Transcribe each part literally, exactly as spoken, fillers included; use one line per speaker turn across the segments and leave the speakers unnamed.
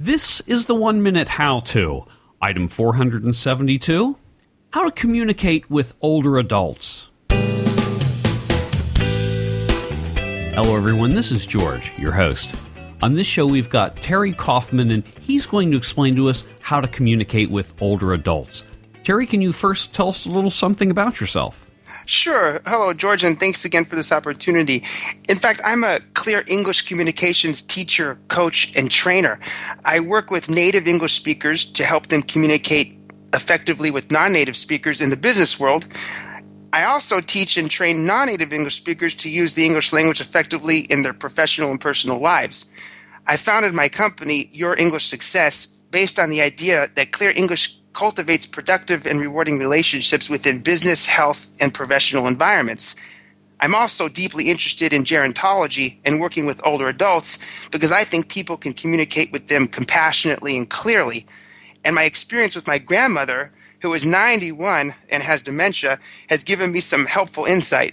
This is the One Minute How-To. Item four hundred seventy-two, how to communicate with older adults. Hello everyone, this is George, your host. On this show we've got Terry Kaufman, and he's going to explain to us how to communicate with older adults. Terry, can you first tell us a little something about yourself?
Sure. Hello, George, and thanks again for this opportunity. In fact, I'm a Clear English Communications teacher, coach, and trainer. I work with native English speakers to help them communicate effectively with non-native speakers in the business world. I also teach and train non-native English speakers to use the English language effectively in their professional and personal lives. I founded my company, Your English Success, based on the idea that Clear English cultivates productive and rewarding relationships within business, health, and professional environments. I'm also deeply interested in gerontology and working with older adults because I think people can communicate with them compassionately and clearly. And my experience with my grandmother, who is ninety-one and has dementia, has given me some helpful insight.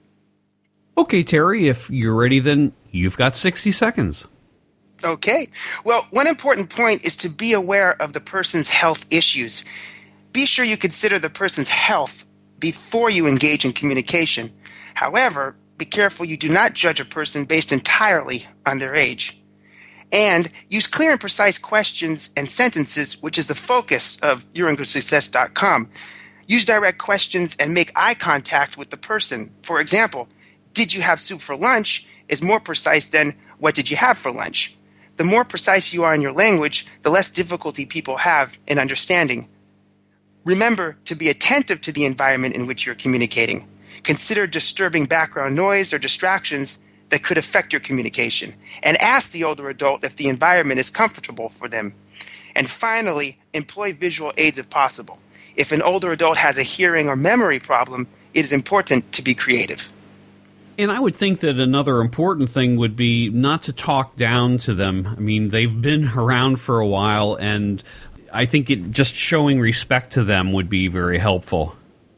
Okay, Terry, if you're ready, then you've got sixty seconds.
Okay. Well, one important point is to be aware of the person's health issues. Be sure you consider the person's health before you engage in communication. However, be careful you do not judge a person based entirely on their age. And use clear and precise questions and sentences, which is the focus of your english success dot com. Use direct questions and make eye contact with the person. For example, did you have soup for lunch is more precise than what did you have for lunch. The more precise you are in your language, the less difficulty people have in understanding. Remember to be attentive to the environment in which you're communicating. Consider disturbing background noise or distractions that could affect your communication, and ask the older adult if the environment is comfortable for them. And finally, employ visual aids if possible. If an older adult has a hearing or memory problem, it is important to be creative.
And I would think that another important thing would be not to talk down to them. I mean, they've been around for a while, and I think it, just showing respect to them would be very helpful.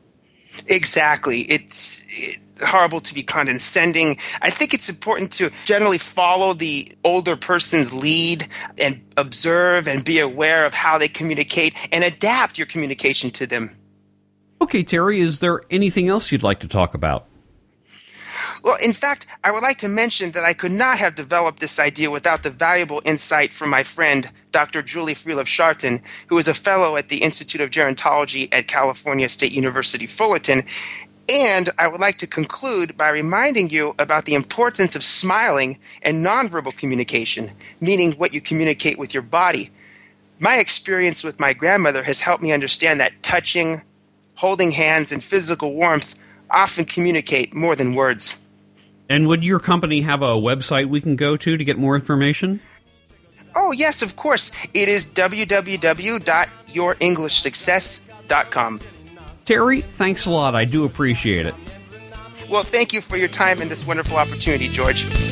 Exactly. It's it, horrible to be condescending. I think it's important to generally follow the older person's lead and observe and be aware of how they communicate and adapt your communication to them.
Okay, Terry, is there anything else you'd like to talk about?
Well, in fact, I would like to mention that I could not have developed this idea without the valuable insight from my friend, Doctor Julie Freelof-Sharton, who is a fellow at the Institute of Gerontology at California State University, Fullerton. And I would like to conclude by reminding you about the importance of smiling and nonverbal communication, meaning what you communicate with your body. My experience with my grandmother has helped me understand that touching, holding hands, and physical warmth often communicate more than words.
And would your company have a website we can go to to get more information?
Oh, yes, of course. It is w w w dot your english success dot com.
Terry, thanks a lot. I do appreciate it.
Well, thank you for your time and this wonderful opportunity, George.